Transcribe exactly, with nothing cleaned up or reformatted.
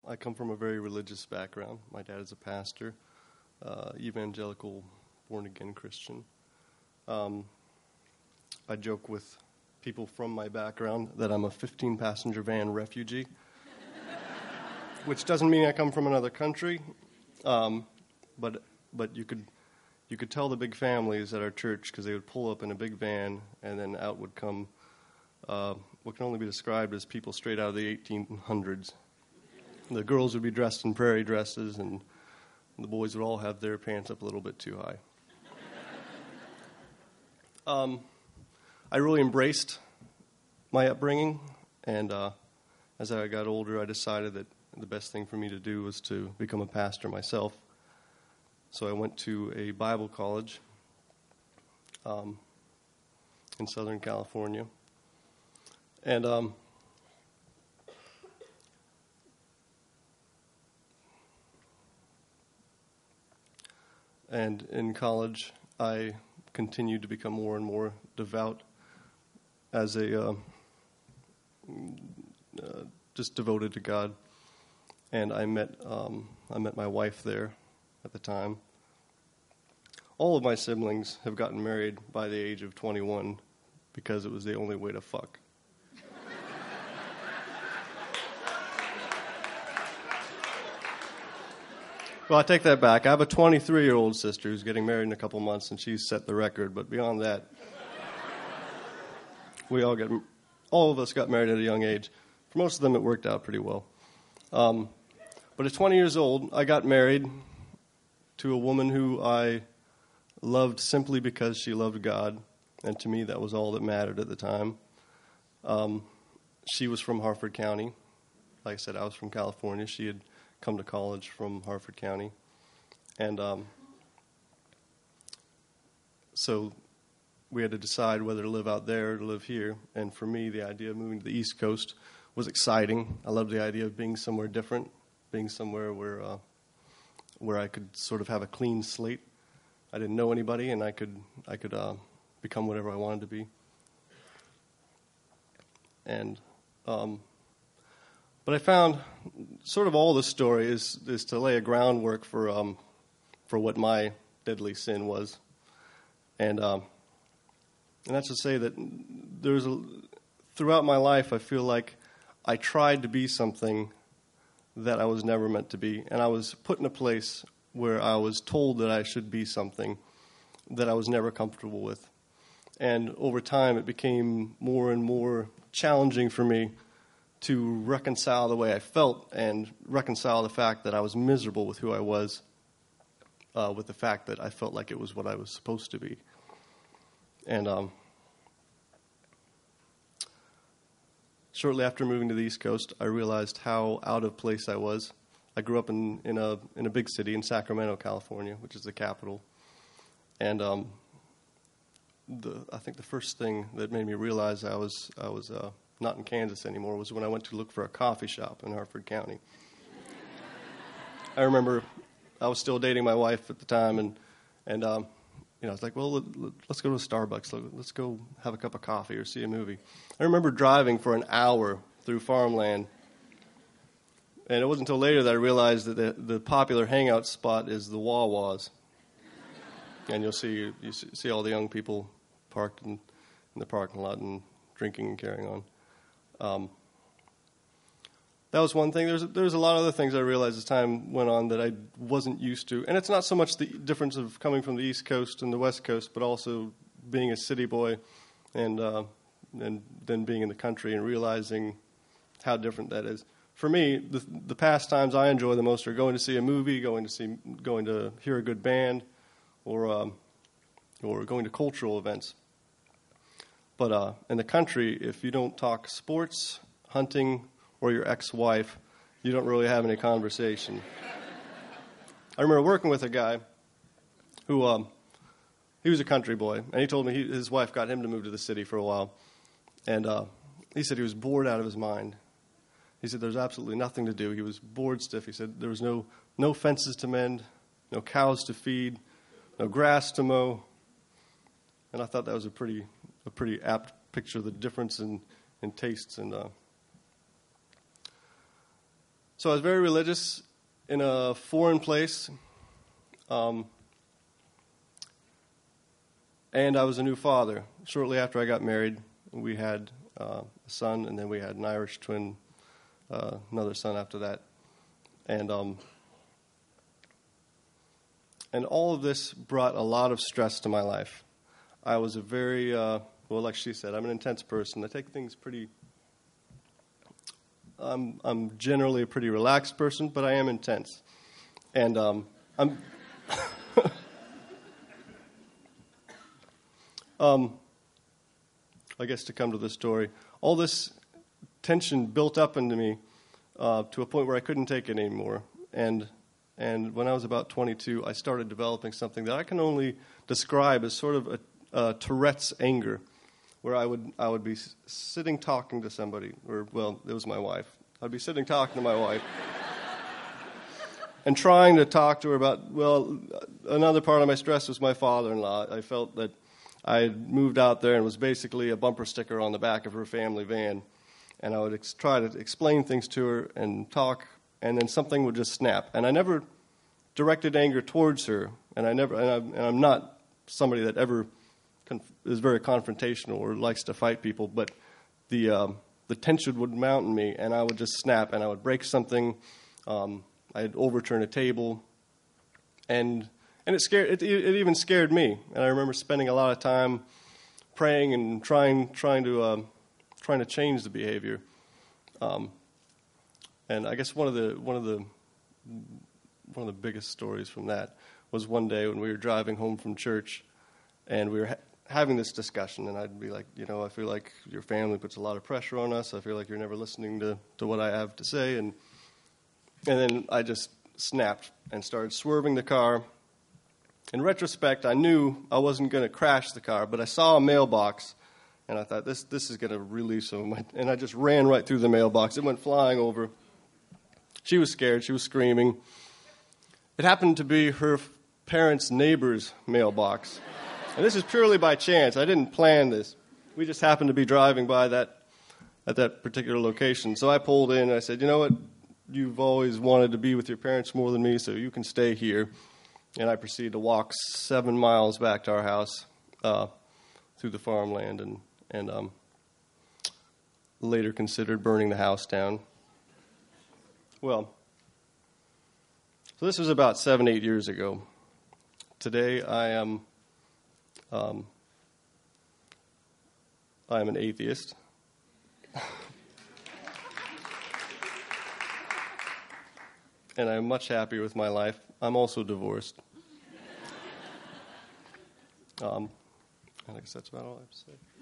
I come from a very religious background. My dad is a pastor, uh, evangelical, born-again Christian. Um, I joke with people from my background that I'm a fifteen-passenger van refugee, which doesn't mean I come from another country, um, but but you could you could tell the big families at our church because they would pull up in a big van, and then out would come uh, what can only be described as people straight out of the eighteen hundreds. The girls would be dressed in prairie dresses, and the boys would all have their pants up a little bit too high. um, I really embraced my upbringing, and uh, as I got older, I decided that the best thing for me to do was to become a pastor myself. So I went to a Bible college um, in Southern California, and um, and in college, I continued to become more and more devout as a uh, uh, just devoted to God. And I met um, I met my wife there at the time. All of my siblings have gotten married by the age of twenty-one because it was the only way to fuck. Well, I take that back. I have a twenty-three-year-old sister who's getting married in a couple months, and she's set the record. But beyond that, we all get all of us got married at a young age. For most of them, it worked out pretty well. Um, but at twenty years old, I got married to a woman who I loved simply because she loved God, and to me, that was all that mattered at the time. Um, she was from Harford County. Like I said, I was from California. She had come to college from Harford County. And um, so we had to decide whether to live out there or to live here. And for me, the idea of moving to the East Coast was exciting. I loved the idea of being somewhere different, being somewhere where uh, where I could sort of have a clean slate. I didn't know anybody, and I could I could uh, become whatever I wanted to be. And um, But I found sort of all the story is is to lay a groundwork for um, for what my deadly sin was, and um, and that's to say that there's a, throughout my life I feel like I tried to be something that I was never meant to be, and I was put in a place where I was told that I should be something that I was never comfortable with, and over time it became more and more challenging for me to reconcile the way I felt and reconcile the fact that I was miserable with who I was uh, with the fact that I felt like it was what I was supposed to be. And um, shortly after moving to the East Coast, I realized how out of place I was. I grew up in, in a in a big city in Sacramento, California, which is the capital. And um, the I think the first thing that made me realize I was I was uh, not in Kansas anymore was when I went to look for a coffee shop in Harford County. I remember I was still dating my wife at the time, and and um, you know I was like, well, let, let, let's go to Starbucks. Let, let's go have a cup of coffee or see a movie. I remember driving for an hour through farmland, and it wasn't until later that I realized that the, the popular hangout spot is the Wawas, and you'll see you see all the young people parked in, in the parking lot and drinking and carrying on. Um, that was one thing. There's there's a lot of other things I realized as time went on that I wasn't used to. And it's not so much the difference of coming from the East Coast and the West Coast, but also being a city boy and uh, and then being in the country and realizing how different that is. For me, the the pastimes I enjoy the most are going to see a movie, going to see going to hear a good band, or um, or going to cultural events. But uh, in the country, if you don't talk sports, hunting, or your ex-wife, you don't really have any conversation. I remember working with a guy who, um, he was a country boy, and he told me he, his wife got him to move to the city for a while. And uh, he said he was bored out of his mind. He said there was absolutely nothing to do. He was bored stiff. He said there was no no fences to mend, no cows to feed, no grass to mow. And I thought that was a pretty... a pretty apt picture of the difference in, in tastes. And uh, So I was very religious in a foreign place. Um, and I was a new father. Shortly after I got married, we had uh, a son, and then we had an Irish twin, uh, another son after that. And um, and all of this brought a lot of stress to my life. I was a very, uh, well, like she said, I'm an intense person. I take things pretty, I'm, I'm generally a pretty relaxed person, but I am intense. And um, I'm... um, I guess to come to the story, all this tension built up into me uh, to a point where I couldn't take it anymore. And and when I was about twenty-two, I started developing something that I can only describe as sort of a, a Tourette's anger, where I would I would be sitting talking to somebody, or well, it was my wife. I'd be sitting talking to my wife. And trying to talk to her about, well, another part of my stress was my father-in-law. I felt that I had moved out there and was basically a bumper sticker on the back of her family van. And I would ex- try to explain things to her and talk, and then something would just snap. And I never directed anger towards her, and I never, and I'm, and I'm not somebody that ever conf- is very confrontational or likes to fight people, but the um, the tension would mount in me, and I would just snap, and I would break something. Um, I'd overturn a table, and and it scared. It, it even scared me. And I remember spending a lot of time praying and trying trying to um, trying to change the behavior. Um, and I guess one of the one of the one of the biggest stories from that was one day when we were driving home from church, and we were ha- having this discussion. And I'd be like, you know, I feel like your family puts a lot of pressure on us. I feel like you're never listening to, to what I have to say, and. And then I just snapped and started swerving the car. In retrospect, I knew I wasn't going to crash the car, but I saw a mailbox, and I thought, this this is going to release some of my... And I just ran right through the mailbox. It went flying over. She was scared. She was screaming. It happened to be her parents' neighbor's mailbox. And this is purely by chance. I didn't plan this. We just happened to be driving by that at that particular location. So I pulled in, and I said, you know what? You've always wanted to be with your parents more than me, so you can stay here. And I proceeded to walk seven miles back to our house uh, through the farmland, and, and um, later considered burning the house down. Well, so this was about seven, eight years ago. Today I am um, I am an atheist. And I'm much happier with my life. I'm also divorced. um, I guess that's about all I have to say.